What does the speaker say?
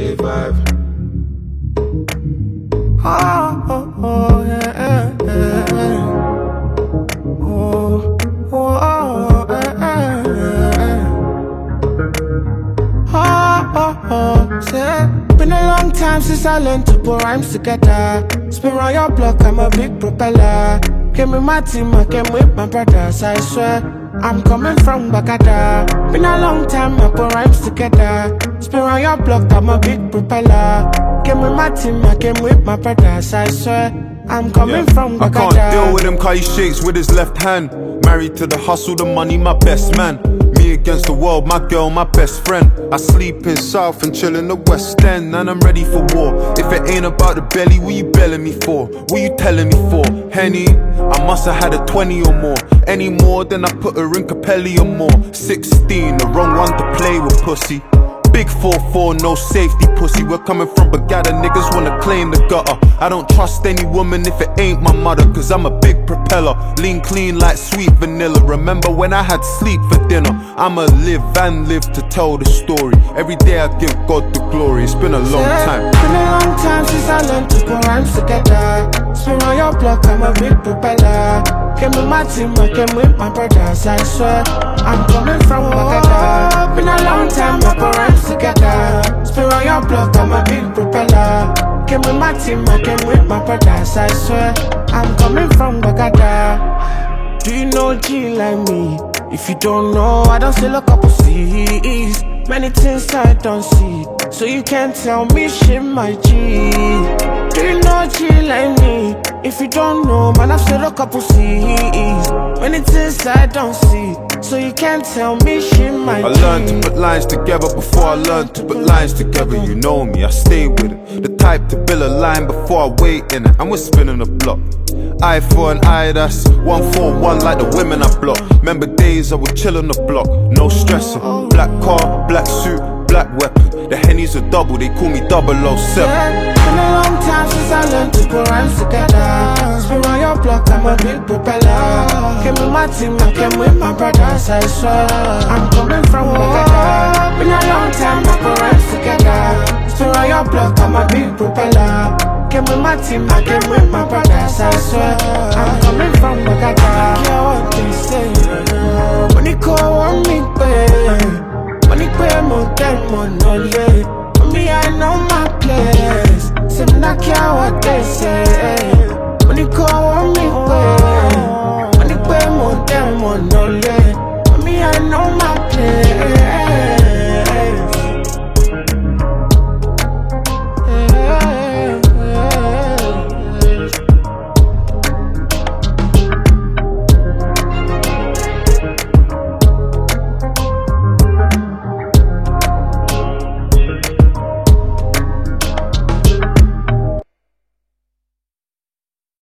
daily vibe. Oh, oh, oh, yeah, yeah, yeah. Oh, oh, oh, yeah, yeah. Oh, oh, oh, say, been a long time since I learned to put rhymes together. Spin around your block, I'm a big propeller. Came with my team, I came with my brothers, I swear. I'm coming from Bagada. Been a long time, I put rhymes together. Spin around your block, I'm a big propeller. Came with my team, I came with my brothers, I swear. I'm coming from Bagada. I can't deal with him cause he shakes with his left hand. Married to the hustle, the money, my best man. Me against the world, my girl, my best friend. I sleep in South and chill in the West End, and I'm ready for war. If it ain't about the belly, what you belling me for? What you telling me for? Henny, I must have had a 20 or more. Any more than I put her in Capelli or more. 16, the wrong one to play with, pussy. Big 4-4, no safety, pussy. We're coming from Bagada, niggas wanna claim the gutter. I don't trust any woman if it ain't my mother, cause I'm a big propeller. Lean clean like sweet vanilla. Remember when I had sleep for dinner? I'ma live and live to tell the story. Every day I give God the glory. It's been a long time. Been a long time since I learned to put rhymes together. Spin on your block, I'm a big propeller. Came with my team, I came with my brothers, I swear. I'm coming from Bagada. Been a long time, I put rhymes together. Spin on your block, I'm a big propeller. Came with my team, I came with my brothers, I swear. I'm coming from Bagada. Do you know G like me? If you don't know, I don't still a couple C's. Many things I don't see, so you can't tell me shit, my G. Do you know G like me? If you don't know, man, I've still a couple C's. Many things I don't see, so you can't tell me shit, my G. I learned to put lines together before I learned to put lines together. You know me, I stay with it. The type to build a line before I wait in it. And we're spinning the block. Eye for an eye, that's 1 for 1 like the women I block. Remember days I would chill on the block, no stressing. Black car, black suit, black weapon. The Henny's a double, they call me 007. Been a long time since I learned to put rhymes together. Spin on your block, I'm a big propeller. Came with my team, I came with my brothers, I swear. I'm coming from Bagada. Been a long time, I put rhymes together. Spin on your block, I'm a big propeller. Came with my team, I came with my brothers, I swear. I'm coming from Bagada. I care what they say. When it